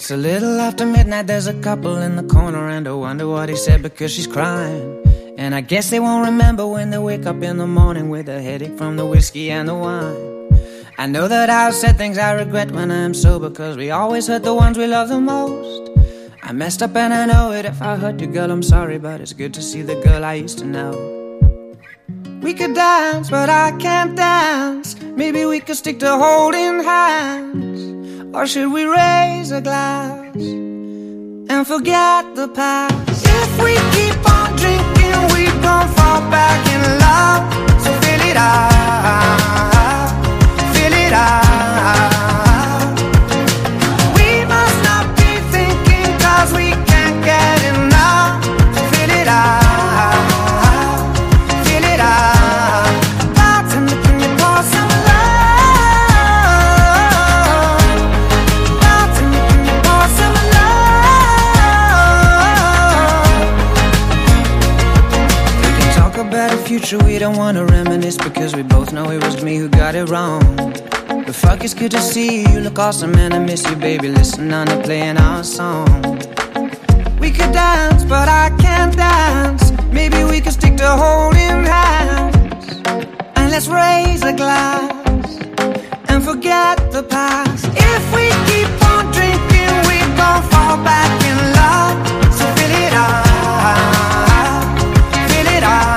It's a little after midnight, there's a couple in the corner, and I wonder what he said because she's crying. And I guess they won't remember when they wake up in the morning with a headache from the whiskey and the wine. I know that I've said things I regret when I'm sober, cause we always hurt the ones we love the most. I messed up and I know it. If I hurt you, girl, I'm sorry, but it's good to see the girl I used to know. We could dance, but I can't dance. Maybe we could stick to holding hands. Or should we raise a glass and forget the past? If we keep on drinking, we gon' fall back in love. So fill it up, fill it up. We must not be thinking, cause we can't get enough. So fill it up, fill it up. Bartender, can you pour some love? About a future we don't wanna reminisce, because we both know it was me who got it wrong. But fuck, it's good to see you, you look awesome and I miss you, baby. Listen, on to playing our song. We could dance, but I can't dance. Maybe we could stick to holding hands. And let's raise a glass and forget the past. If we keep on drinking, we gon' fall back in love. So fill it up, fill it up.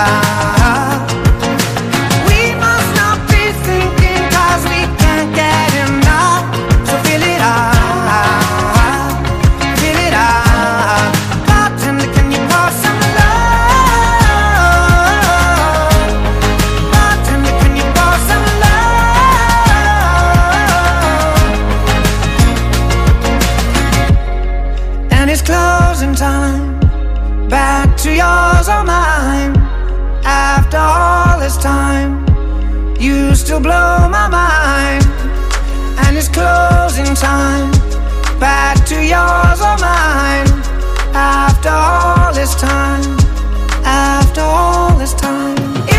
We must not be thinking, cause we can't get enough. So fill it up, fill it up. Bartender, can you pour some love? Bartender, can you pour some love? And it's closing time, back to yours or mine. After all this time, you still blow my mind. And it's closing time, back to yours or mine. After all this time, after all this time.